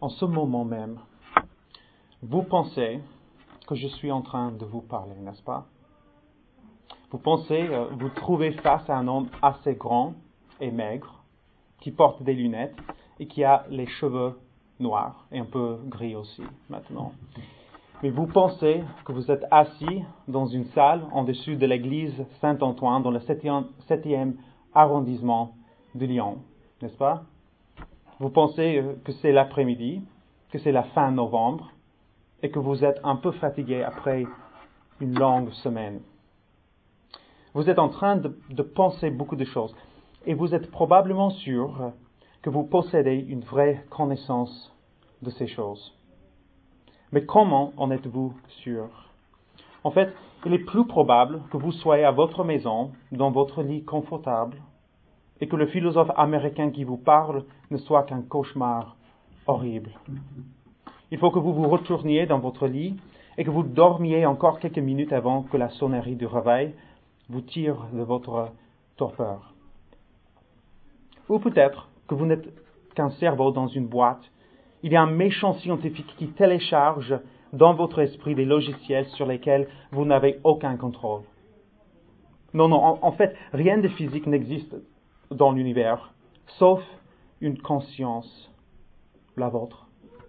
en ce moment même, vous pensez que je suis en train de vous parler, n'est-ce pas? Vous pensez, vous trouvez face à un homme assez grand et maigre, qui porte des lunettes et qui a les cheveux noirs et un peu gris aussi maintenant. Mais vous pensez que vous êtes assis dans une salle en dessus de l'église Saint-Antoine dans le 7e arrondissement de Lyon, n'est-ce pas? Vous pensez que c'est l'après-midi, que c'est la fin novembre et que vous êtes un peu fatigué après une longue semaine. Vous êtes en train de penser beaucoup de choses et vous êtes probablement sûr que vous possédez une vraie connaissance de ces choses. Mais comment en êtes-vous sûr? En fait, il est plus probable que vous soyez à votre maison, dans votre lit confortable, et que le philosophe américain qui vous parle ne soit qu'un cauchemar horrible. Il faut que vous vous retourniez dans votre lit et que vous dormiez encore quelques minutes avant que la sonnerie du réveil vous tire de votre torpeur. Ou peut-être que vous n'êtes qu'un cerveau dans une boîte. Il y a un méchant scientifique qui télécharge dans votre esprit des logiciels sur lesquels vous n'avez aucun contrôle. Non, en fait, rien de physique n'existe dans l'univers, sauf une conscience, la vôtre.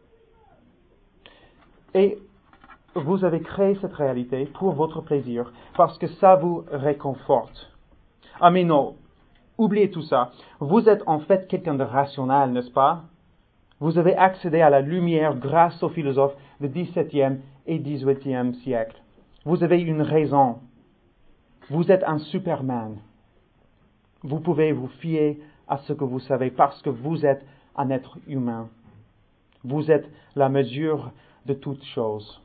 Et vous avez créé cette réalité pour votre plaisir, parce que ça vous réconforte. Ah mais non, oubliez tout ça. Vous êtes en fait quelqu'un de rationnel, n'est-ce pas? Vous avez accédé à la lumière grâce aux philosophes du XVIIe et XVIIIe siècle. Vous avez une raison. Vous êtes un Superman. Vous pouvez vous fier à ce que vous savez parce que vous êtes un être humain. Vous êtes la mesure de toutes choses.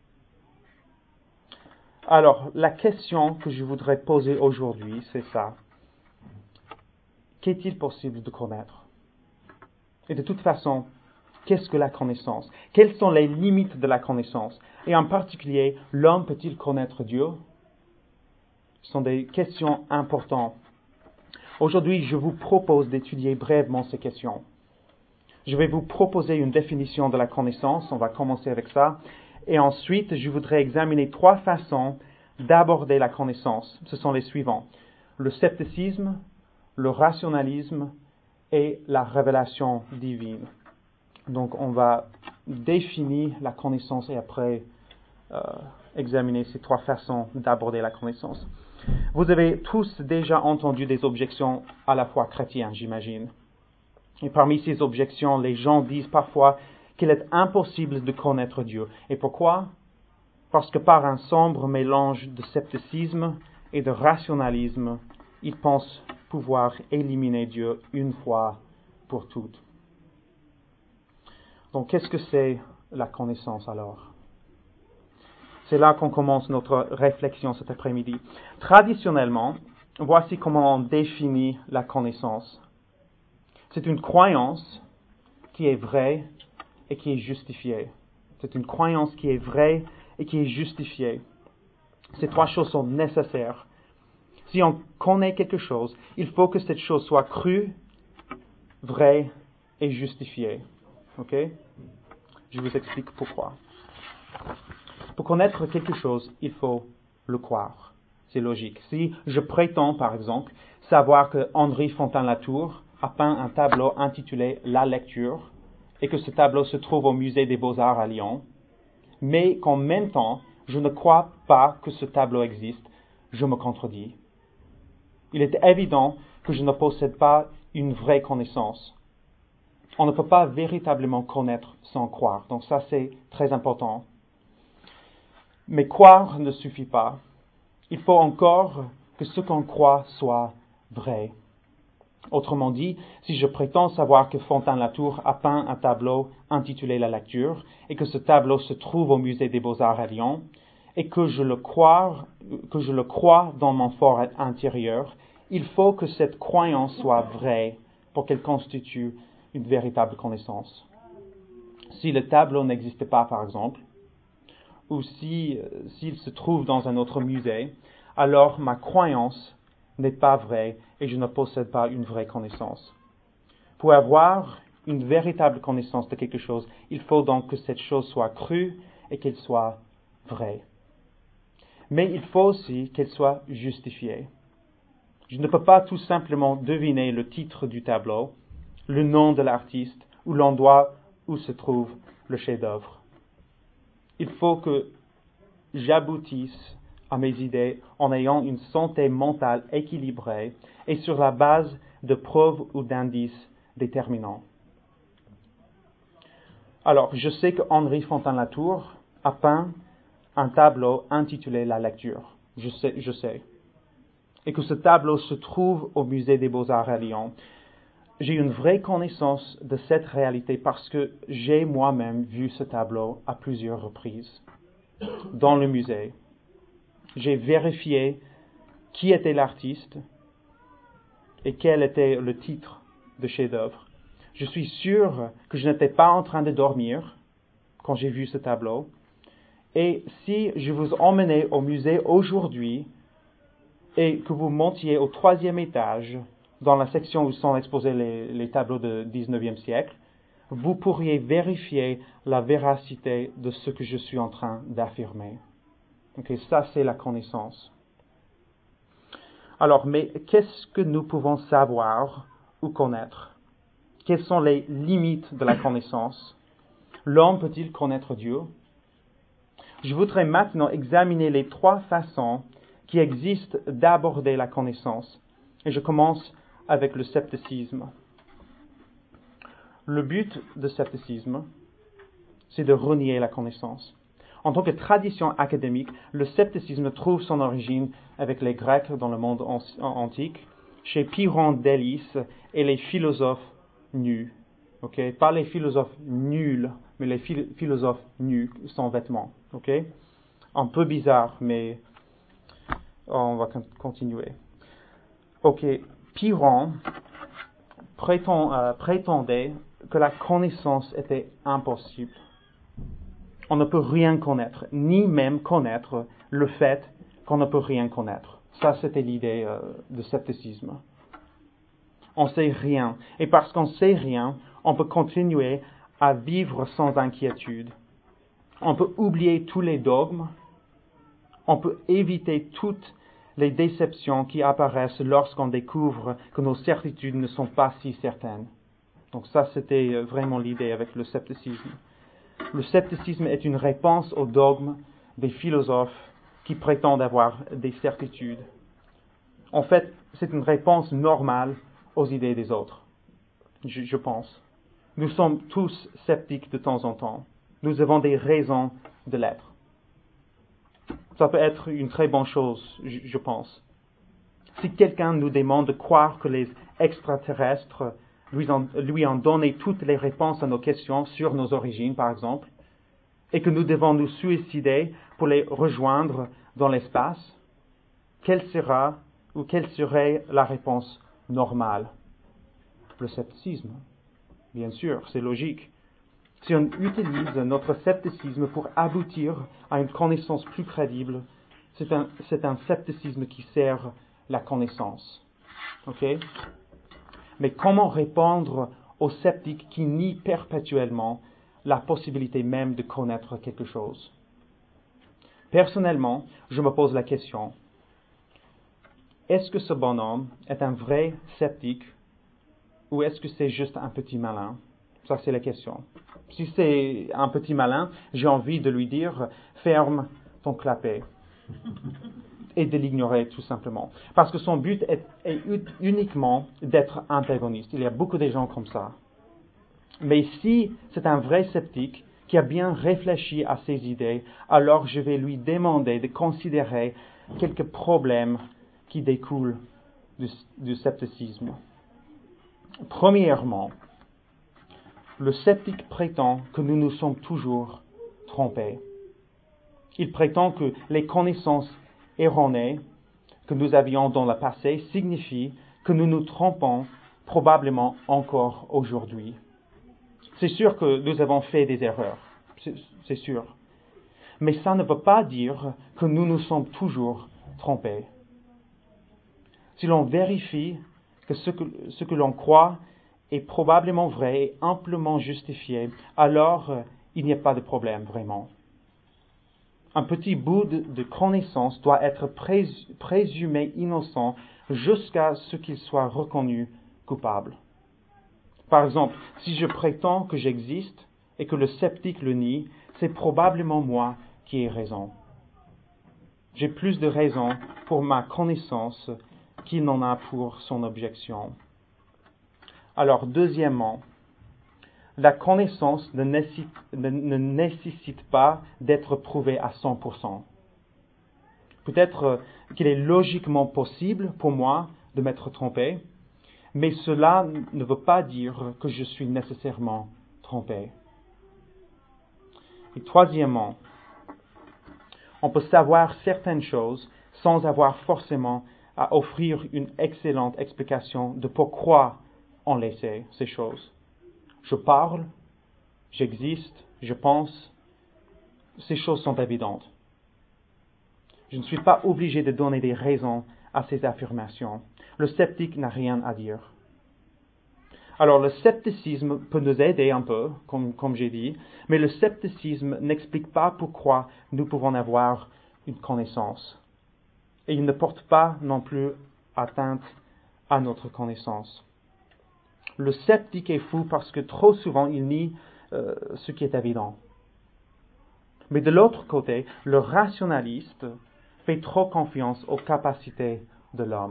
Alors, la question que je voudrais poser aujourd'hui, c'est ça. Qu'est-il possible de connaître? Et de toute façon, qu'est-ce que la connaissance? Quelles sont les limites de la connaissance? Et en particulier, l'homme peut-il connaître Dieu? Ce sont des questions importantes. Aujourd'hui, je vous propose d'étudier brièvement ces questions. Je vais vous proposer une définition de la connaissance, on va commencer avec ça. Et ensuite, je voudrais examiner 3 façons d'aborder la connaissance. Ce sont les suivants. Le scepticisme, le rationalisme et la révélation divine. Donc, on va définir la connaissance et après examiner ces 3 façons d'aborder la connaissance. Vous avez tous déjà entendu des objections à la foi chrétienne, j'imagine. Et parmi ces objections, les gens disent parfois qu'il est impossible de connaître Dieu. Et pourquoi? Parce que par un sombre mélange de scepticisme et de rationalisme, ils pensent pouvoir éliminer Dieu une fois pour toutes. Donc, qu'est-ce que c'est la connaissance alors? C'est là qu'on commence notre réflexion cet après-midi. Traditionnellement, voici comment on définit la connaissance. C'est une croyance qui est vraie et qui est justifiée. C'est une croyance qui est vraie et qui est justifiée. Ces 3 choses sont nécessaires. Si on connaît quelque chose, il faut que cette chose soit crue, vraie et justifiée. Ok? Je vous explique pourquoi. Pour connaître quelque chose, il faut le croire. C'est logique. Si je prétends, par exemple, savoir que Henri Fontaine-Latour a peint un tableau intitulé La lecture et que ce tableau se trouve au musée des Beaux-Arts à Lyon, mais qu'en même temps, je ne crois pas que ce tableau existe, je me contredis. Il est évident que je ne possède pas une vraie connaissance. On ne peut pas véritablement connaître sans croire. Donc ça, c'est très important. Mais croire ne suffit pas. Il faut encore que ce qu'on croit soit vrai. Autrement dit, si je prétends savoir que Fontaine-Latour a peint un tableau intitulé La lecture et que ce tableau se trouve au musée des Beaux-Arts à Lyon et que je le crois dans mon fort intérieur, il faut que cette croyance soit vraie pour qu'elle constitue une véritable connaissance. Si le tableau n'existe pas, par exemple, ou s'il se trouve dans un autre musée, alors ma croyance n'est pas vraie et je ne possède pas une vraie connaissance. Pour avoir une véritable connaissance de quelque chose, il faut donc que cette chose soit crue et qu'elle soit vraie. Mais il faut aussi qu'elle soit justifiée. Je ne peux pas tout simplement deviner le titre du tableau, le nom de l'artiste ou l'endroit où se trouve le chef-d'œuvre. Il faut que j'aboutisse à mes idées en ayant une santé mentale équilibrée et sur la base de preuves ou d'indices déterminants. Alors, je sais que Henri Fontaine-Latour a peint un tableau intitulé La lecture. Je sais. Et que ce tableau se trouve au musée des Beaux-Arts à Lyon. J'ai une vraie connaissance de cette réalité parce que j'ai moi-même vu ce tableau à plusieurs reprises dans le musée. J'ai vérifié qui était l'artiste et quel était le titre de chef-d'œuvre. Je suis sûr que je n'étais pas en train de dormir quand j'ai vu ce tableau. Et si je vous emmenais au musée aujourd'hui et que vous montiez au 3e étage, dans la section où sont exposés les tableaux du 19e siècle, vous pourriez vérifier la véracité de ce que je suis en train d'affirmer. Okay, ça, c'est la connaissance. Alors, mais qu'est-ce que nous pouvons savoir ou connaître? Quelles sont les limites de la connaissance? L'homme peut-il connaître Dieu? Je voudrais maintenant examiner les 3 façons qui existent d'aborder la connaissance. Et je commence avec le scepticisme. Le but du scepticisme, c'est de renier la connaissance. En tant que tradition académique, le scepticisme trouve son origine avec les Grecs dans le monde antique, chez Pyrrhon d'Élis et les philosophes nus. Okay? Pas les philosophes nuls, mais les philosophes nus, sans vêtements. Okay? Un peu bizarre, mais on va continuer. Ok, Pyrrhon prétendait que la connaissance était impossible. On ne peut rien connaître, ni même connaître le fait qu'on ne peut rien connaître. Ça, c'était l'idée du scepticisme. On ne sait rien. Et parce qu'on ne sait rien, on peut continuer à vivre sans inquiétude. On peut oublier tous les dogmes. On peut éviter toutes les déceptions qui apparaissent lorsqu'on découvre que nos certitudes ne sont pas si certaines. Donc ça, c'était vraiment l'idée avec le scepticisme. Le scepticisme est une réponse aux dogmes des philosophes qui prétendent avoir des certitudes. En fait, c'est une réponse normale aux idées des autres, je pense. Nous sommes tous sceptiques de temps en temps. Nous avons des raisons de l'être. Ça peut être une très bonne chose, je pense. Si quelqu'un nous demande de croire que les extraterrestres lui ont donné toutes les réponses à nos questions sur nos origines, par exemple, et que nous devons nous suicider pour les rejoindre dans l'espace, quelle serait la réponse normale? Le scepticisme. Bien sûr, c'est logique. Si on utilise notre scepticisme pour aboutir à une connaissance plus crédible, c'est un scepticisme qui sert la connaissance. Okay? Mais comment répondre aux sceptiques qui nient perpétuellement la possibilité même de connaître quelque chose? Personnellement, je me pose la question, est-ce que ce bonhomme est un vrai sceptique ou est-ce que c'est juste un petit malin? Ça, c'est la question. Si c'est un petit malin, j'ai envie de lui dire « ferme ton clapet » et de l'ignorer tout simplement. Parce que son but est uniquement d'être antagoniste. Il y a beaucoup de gens comme ça. Mais si c'est un vrai sceptique qui a bien réfléchi à ses idées, alors je vais lui demander de considérer quelques problèmes qui découlent du scepticisme. Premièrement, le sceptique prétend que nous nous sommes toujours trompés. Il prétend que les connaissances erronées que nous avions dans le passé signifient que nous nous trompons probablement encore aujourd'hui. C'est sûr que nous avons fait des erreurs, c'est sûr. Mais ça ne veut pas dire que nous nous sommes toujours trompés. Si l'on vérifie que ce que l'on croit est probablement vrai et amplement justifié, alors il n'y a pas de problème vraiment. Un petit bout de connaissance doit être présumé innocent jusqu'à ce qu'il soit reconnu coupable. Par exemple, si je prétends que j'existe et que le sceptique le nie, c'est probablement moi qui ai raison. J'ai plus de raison pour ma connaissance qu'il n'en a pour son objection. Alors, deuxièmement, la connaissance ne nécessite pas d'être prouvée à 100%. Peut-être qu'il est logiquement possible pour moi de m'être trompé, mais cela ne veut pas dire que je suis nécessairement trompé. Et troisièmement, on peut savoir certaines choses sans avoir forcément à offrir une excellente explication de pourquoi on les sait, ces choses. Je parle, j'existe, je pense, ces choses sont évidentes. Je ne suis pas obligé de donner des raisons à ces affirmations. Le sceptique n'a rien à dire. Alors le scepticisme peut nous aider un peu, comme j'ai dit, mais le scepticisme n'explique pas pourquoi nous pouvons avoir une connaissance. Et il ne porte pas non plus atteinte à notre connaissance. Le sceptique est fou parce que trop souvent il nie ce qui est évident. Mais de l'autre côté, le rationaliste fait trop confiance aux capacités de l'homme.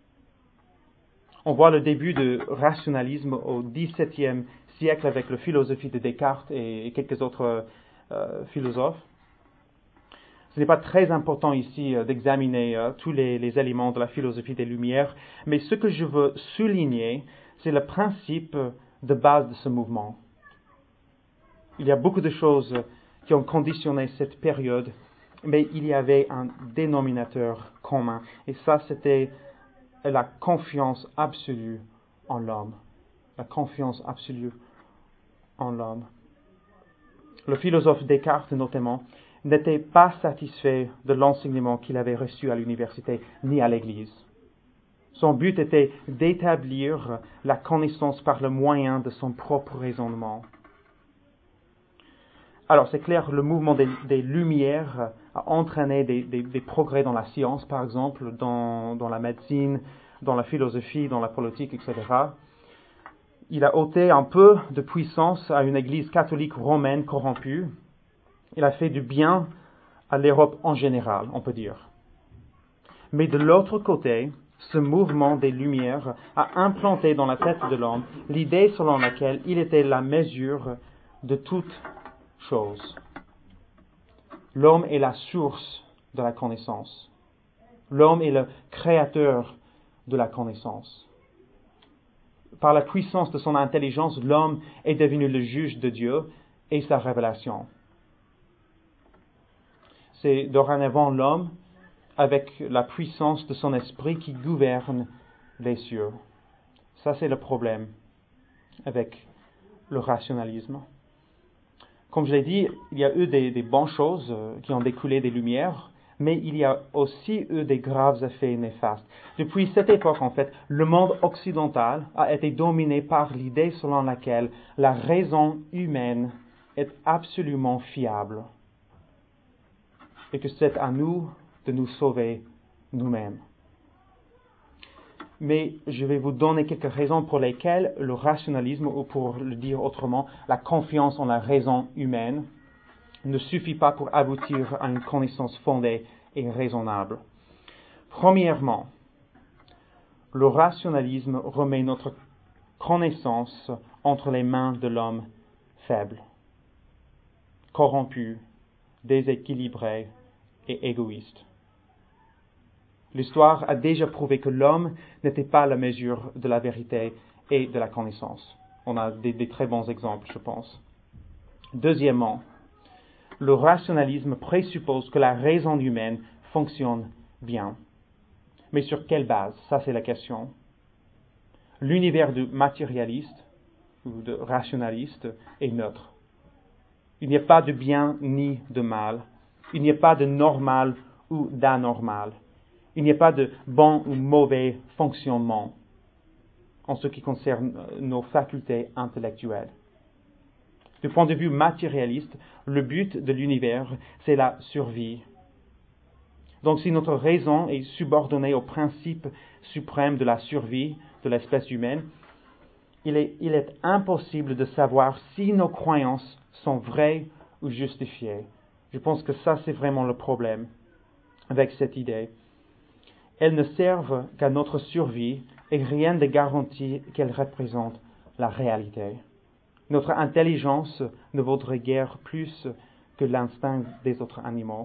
On voit le début du rationalisme au XVIIe siècle avec la philosophie de Descartes et quelques autres philosophes. Ce n'est pas très important ici d'examiner tous les éléments de la philosophie des Lumières, mais ce que je veux souligner, c'est le principe de base de ce mouvement. Il y a beaucoup de choses qui ont conditionné cette période, mais il y avait un dénominateur commun, et ça c'était la confiance absolue en l'homme. La confiance absolue en l'homme. Le philosophe Descartes, notamment, n'était pas satisfait de l'enseignement qu'il avait reçu à l'université ni à l'Église. Son but était d'établir la connaissance par le moyen de son propre raisonnement. Alors c'est clair, le mouvement des Lumières a entraîné des progrès dans la science, par exemple, dans la médecine, dans la philosophie, dans la politique, etc. Il a ôté un peu de puissance à une église catholique romaine corrompue. Il a fait du bien à l'Europe en général, on peut dire. Mais de l'autre côté, ce mouvement des Lumières a implanté dans la tête de l'homme l'idée selon laquelle il était la mesure de toute chose. L'homme est la source de la connaissance. L'homme est le créateur de la connaissance. Par la puissance de son intelligence, l'homme est devenu le juge de Dieu et sa révélation. C'est dorénavant l'homme, avec la puissance de son esprit, qui gouverne les cieux. Ça, c'est le problème avec le rationalisme. Comme je l'ai dit, il y a eu des bonnes choses qui ont découlé des Lumières, mais il y a aussi eu des graves effets néfastes. Depuis cette époque, en fait, le monde occidental a été dominé par l'idée selon laquelle la raison humaine est absolument fiable et que c'est à nous de nous sauver nous-mêmes. Mais je vais vous donner quelques raisons pour lesquelles le rationalisme, ou pour le dire autrement, la confiance en la raison humaine, ne suffit pas pour aboutir à une connaissance fondée et raisonnable. Premièrement, le rationalisme remet notre connaissance entre les mains de l'homme faible, corrompu, déséquilibré et égoïste. L'histoire a déjà prouvé que l'homme n'était pas la mesure de la vérité et de la connaissance. On a des très bons exemples, je pense. Deuxièmement, le rationalisme présuppose que la raison humaine fonctionne bien. Mais sur quelle base? Ça, c'est la question. L'univers du matérialiste ou de rationaliste est neutre. Il n'y a pas de bien ni de mal. Il n'y a pas de normal ou d'anormal. Il n'y a pas de bon ou mauvais fonctionnement. en ce qui concerne nos facultés intellectuelles. Du point de vue matérialiste, le but de l'univers, c'est la survie. Donc si notre raison est subordonnée au principe suprême de la survie de l'espèce humaine, il est impossible de savoir si nos croyances sont vraies ou justifiées. Je pense que ça, c'est vraiment le problème avec cette idée. Elles ne servent qu'à notre survie et rien ne garantit qu'elles représentent la réalité. Notre intelligence ne vaudrait guère plus que l'instinct des autres animaux.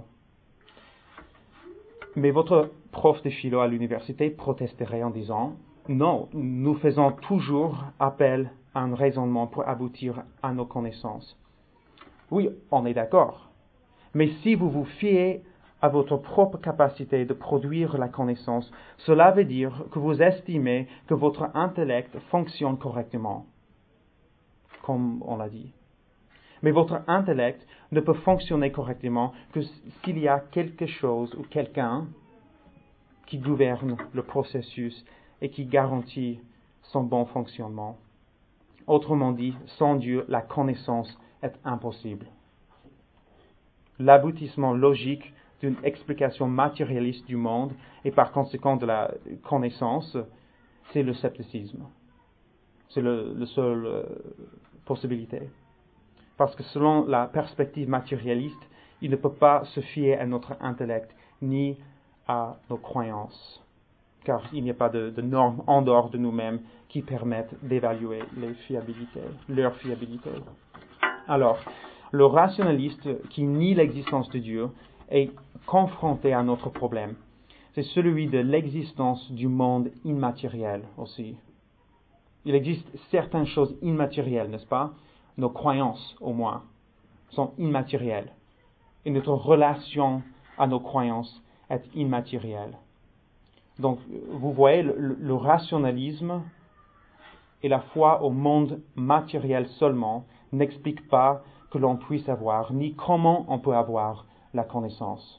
Mais votre prof de philo à l'université protesterait en disant « Non, nous faisons toujours appel à un raisonnement pour aboutir à nos connaissances. » Oui, on est d'accord. Mais si vous vous fiez à votre propre capacité de produire la connaissance, cela veut dire que vous estimez que votre intellect fonctionne correctement, comme on l'a dit. Mais votre intellect ne peut fonctionner correctement que s'il y a quelque chose ou quelqu'un qui gouverne le processus et qui garantit son bon fonctionnement. Autrement dit, sans Dieu, la connaissance est impossible. L'aboutissement logique d'une explication matérialiste du monde et par conséquent de la connaissance, c'est le scepticisme. C'est la seule possibilité. Parce que selon la perspective matérialiste, il ne peut pas se fier à notre intellect ni à nos croyances, car il n'y a pas de normes en dehors de nous-mêmes qui permettent d'évaluer leur fiabilité. Alors, le rationaliste qui nie l'existence de Dieu est confronté à notre problème. C'est celui de l'existence du monde immatériel aussi. Il existe certaines choses immatérielles, n'est-ce pas? Nos croyances, au moins, sont immatérielles. Et notre relation à nos croyances est immatérielle. Donc, vous voyez, le rationalisme et la foi au monde matériel seulement n'expliquent pas que l'on puisse avoir, ni comment on peut avoir la connaissance.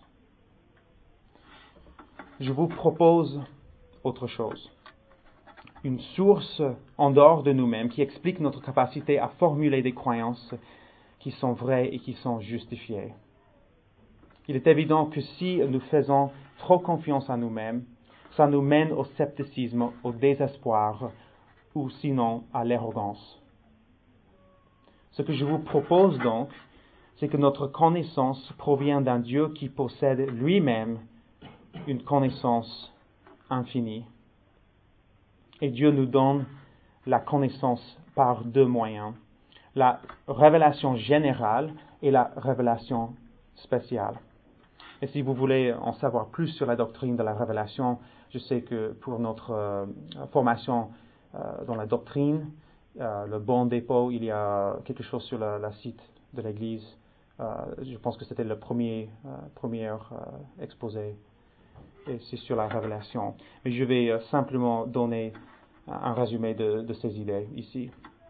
Je vous propose autre chose. Une source en dehors de nous-mêmes qui explique notre capacité à formuler des croyances qui sont vraies et qui sont justifiées. Il est évident que si nous faisons trop confiance à nous-mêmes, ça nous mène au scepticisme, au désespoir ou sinon à l'arrogance. Ce que je vous propose donc, c'est que notre connaissance provient d'un Dieu qui possède lui-même une connaissance infinie. Et Dieu nous donne la connaissance par deux moyens, la révélation générale et la révélation spéciale. Et si vous voulez en savoir plus sur la doctrine de la révélation, je sais que pour notre formation dans la doctrine, le bon dépôt, il y a quelque chose sur la site de l'Église. Je pense que c'était le premier exposé. Et c'est sur la révélation. Mais je vais simplement donner un résumé de ces idées ici.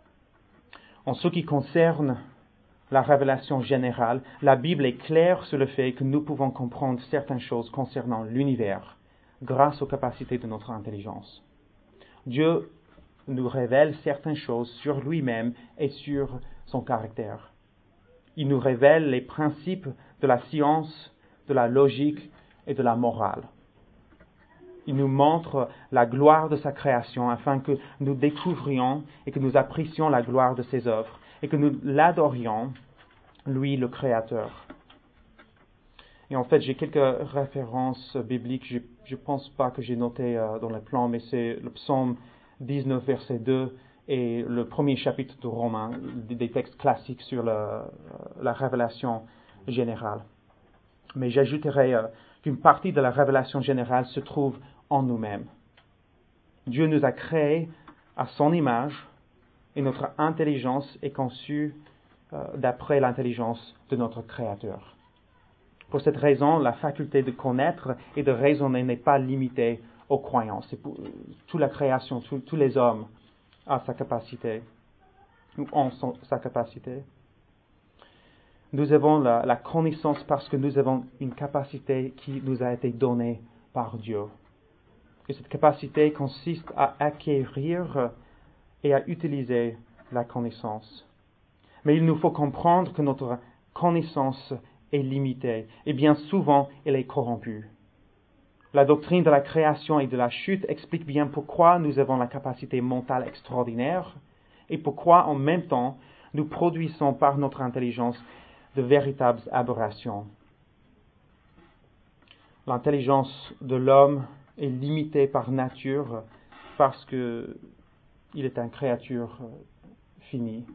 En ce qui concerne la révélation générale, la Bible est claire sur le fait que nous pouvons comprendre certaines choses concernant l'univers grâce aux capacités de notre intelligence. Dieu nous révèle certaines choses sur lui-même et sur son caractère. Il nous révèle les principes de la science, de la logique et de la morale. Il nous montre la gloire de sa création afin que nous découvrions et que nous apprécions la gloire de ses œuvres et que nous l'adorions, lui le Créateur. Et en fait, j'ai quelques références bibliques. Je ne pense pas que j'ai noté dans le plan, mais c'est le psaume 19, verset 2 et le premier chapitre de Romains, des textes classiques sur la révélation générale. Mais j'ajouterai qu'une partie de la révélation générale se trouve en nous-mêmes. Dieu nous a créés à son image et notre intelligence est conçue d'après l'intelligence de notre Créateur. Pour cette raison, la faculté de connaître et de raisonner n'est pas limitée aux croyances. C'est pour toute la création, tous les hommes ont sa capacité, ou ont sa capacité. Nous avons la connaissance parce que nous avons une capacité qui nous a été donnée par Dieu. Et cette capacité consiste à acquérir et à utiliser la connaissance. Mais il nous faut comprendre que notre connaissance est limitée et bien souvent elle est corrompue. La doctrine de la création et de la chute explique bien pourquoi nous avons la capacité mentale extraordinaire et pourquoi en même temps nous produisons par notre intelligence de véritables aberrations. L'intelligence de l'homme est limitée par nature parce qu'il est une créature finie.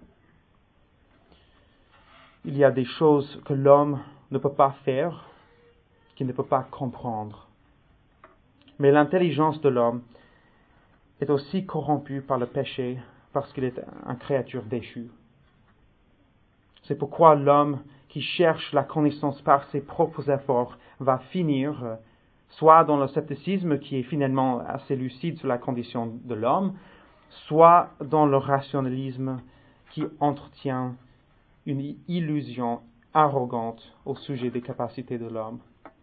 Il y a des choses que l'homme ne peut pas faire, qu'il ne peut pas comprendre. Mais l'intelligence de l'homme est aussi corrompue par le péché parce qu'il est une créature déchue. C'est pourquoi l'homme qui cherche la connaissance par ses propres efforts va finir soit dans le scepticisme qui est finalement assez lucide sur la condition de l'homme, soit dans le rationalisme qui entretient une illusion arrogante au sujet des capacités de l'homme.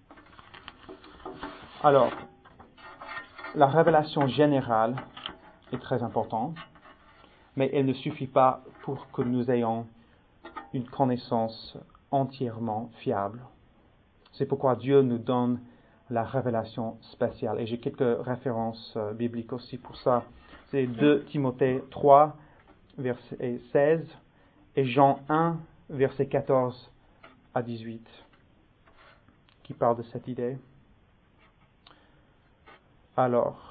Alors, la révélation générale est très importante, mais elle ne suffit pas pour que nous ayons une connaissance entièrement fiable. C'est pourquoi Dieu nous donne la révélation spéciale. Et j'ai quelques références bibliques aussi pour ça. C'est 2 Timothée 3, verset 16, et Jean 1, verset 14 à 18, qui parle de cette idée. Alors,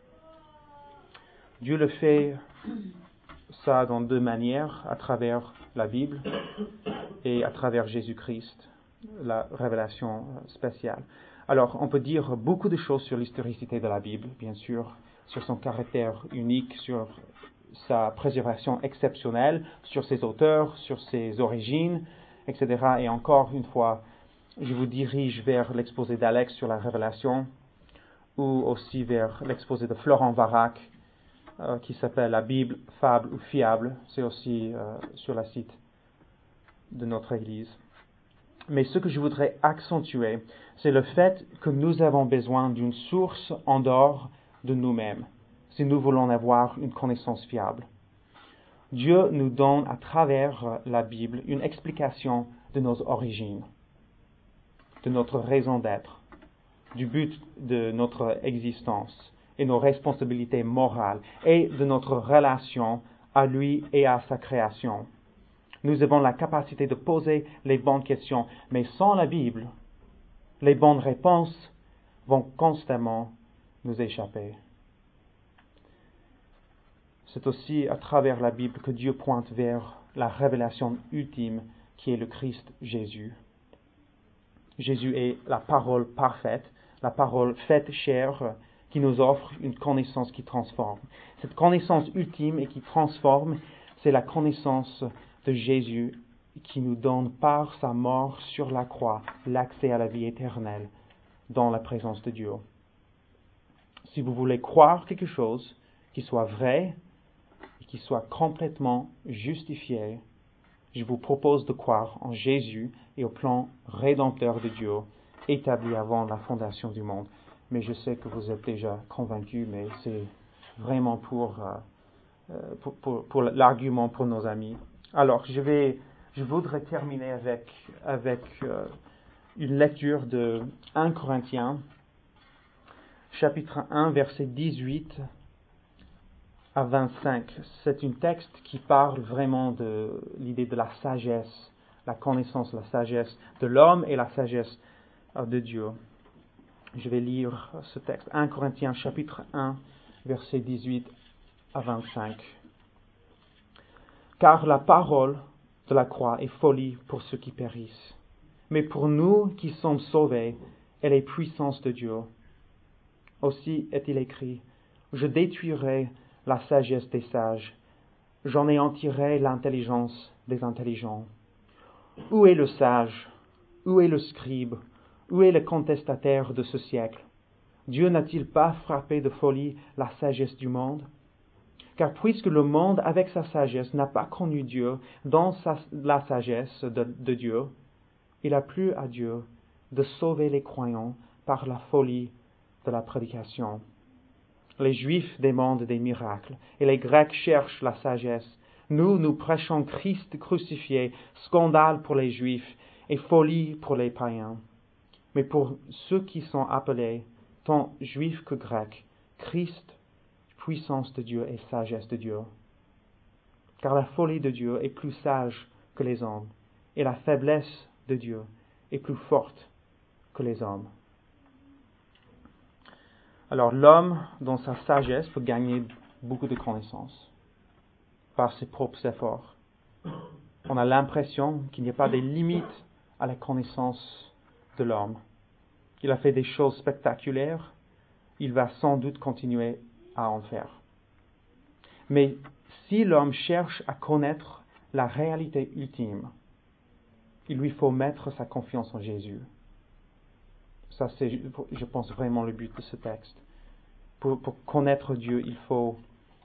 Dieu le fait ça dans 2 manières, à travers la Bible et à travers Jésus-Christ, la révélation spéciale. Alors, on peut dire beaucoup de choses sur l'historicité de la Bible, bien sûr, sur son caractère unique, sur sa préservation exceptionnelle, sur ses auteurs, sur ses origines, etc. Et encore une fois, je vous dirige vers l'exposé d'Alex sur la révélation, ou aussi vers l'exposé de Florent Varac, qui s'appelle La Bible, fable ou fiable. C'est aussi sur le site de notre Église. Mais ce que je voudrais accentuer, c'est le fait que nous avons besoin d'une source en dehors de nous-mêmes, si nous voulons avoir une connaissance fiable. Dieu nous donne à travers la Bible une explication de nos origines, de notre raison d'être, du but de notre existence et nos responsabilités morales et de notre relation à lui et à sa création. Nous avons la capacité de poser les bonnes questions, mais sans la Bible, les bonnes réponses vont constamment nous échapper. C'est aussi à travers la Bible que Dieu pointe vers la révélation ultime qui est le Christ Jésus. Jésus est la parole parfaite, la parole faite chair, qui nous offre une connaissance qui transforme. Cette connaissance ultime et qui transforme, c'est la connaissance de Jésus qui nous donne par sa mort sur la croix l'accès à la vie éternelle dans la présence de Dieu. Si vous voulez croire quelque chose qui soit vrai et qui soit complètement justifié, je vous propose de croire en Jésus et au plan rédempteur de Dieu établi avant la fondation du monde. Mais je sais que vous êtes déjà convaincus, mais c'est vraiment pour l'argument pour nos amis. Alors, je voudrais terminer avec une lecture de 1 Corinthiens, chapitre 1, verset 18 à 25. C'est un texte qui parle vraiment de l'idée de la sagesse, la connaissance, la sagesse de l'homme et la sagesse de Dieu. Je vais lire ce texte. 1 Corinthiens chapitre 1, verset 18 à 25. Car la parole de la croix est folie pour ceux qui périssent. Mais pour nous qui sommes sauvés, elle est puissance de Dieu. Aussi est-il écrit, je détruirai la sagesse des sages, j'en anéantirai l'intelligence des intelligents. Où est le sage? Où est le scribe? Où est le contestataire de ce siècle? Dieu n'a-t-il pas frappé de folie la sagesse du monde? Car puisque le monde, avec sa sagesse, n'a pas connu Dieu dans la sagesse de Dieu, il a plu à Dieu de sauver les croyants par la folie de la prédication. Les Juifs demandent des miracles et les Grecs cherchent la sagesse. Nous prêchons Christ crucifié, scandale pour les Juifs et folie pour les païens. Mais pour ceux qui sont appelés, tant Juifs que Grecs, Christ, puissance de Dieu et sagesse de Dieu. Car la folie de Dieu est plus sage que les hommes, et la faiblesse de Dieu est plus forte que les hommes. Alors l'homme, dans sa sagesse, peut gagner beaucoup de connaissances par ses propres efforts. On a l'impression qu'il n'y a pas de limites à la connaissance de l'homme. Il a fait des choses spectaculaires, il va sans doute continuer à en faire. Mais si l'homme cherche à connaître la réalité ultime, il lui faut mettre sa confiance en Jésus. Ça, c'est, je pense, vraiment le but de ce texte. Pour connaître Dieu, il faut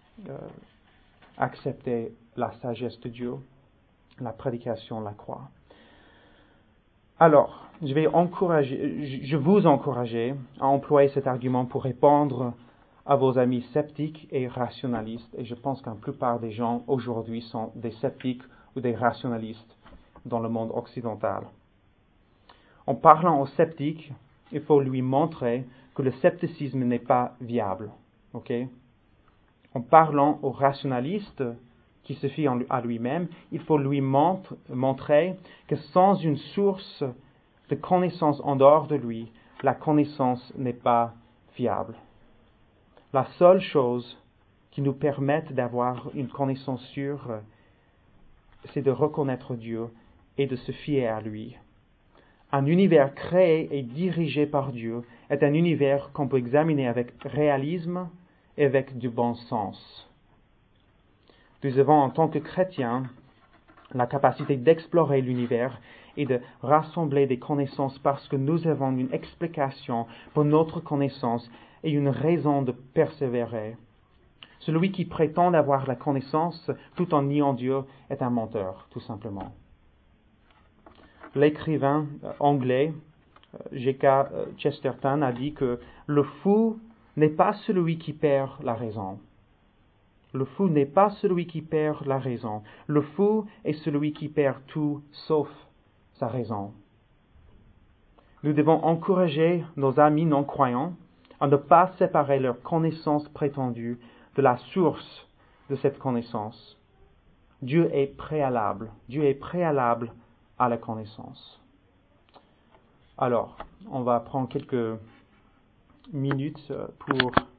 accepter la sagesse de Dieu, la prédication, la croix. Alors, je vous encourager à employer cet argument pour répondre à vos amis sceptiques et rationalistes. Et je pense qu'un plupart des gens aujourd'hui sont des sceptiques ou des rationalistes dans le monde occidental. En parlant aux sceptiques, il faut lui montrer que le scepticisme n'est pas viable. Okay? En parlant aux rationalistes qui se fient à lui-même, il faut lui montrer que sans une source de connaissance en dehors de lui, la connaissance n'est pas fiable. La seule chose qui nous permette d'avoir une connaissance sûre, c'est de reconnaître Dieu et de se fier à lui. Un univers créé et dirigé par Dieu est un univers qu'on peut examiner avec réalisme et avec du bon sens. Nous avons, en tant que chrétiens, la capacité d'explorer l'univers et de rassembler des connaissances parce que nous avons une explication pour notre connaissance et une raison de persévérer. Celui qui prétend avoir la connaissance tout en niant Dieu est un menteur, tout simplement. L'écrivain anglais G.K. Chesterton a dit que le fou n'est pas celui qui perd la raison. Le fou n'est pas celui qui perd la raison. Le fou est celui qui perd tout sauf sa raison. Nous devons encourager nos amis non-croyants à ne pas séparer leur connaissance prétendue de la source de cette connaissance. Dieu est préalable. Dieu est préalable à la connaissance. Alors, on va prendre quelques minutes pour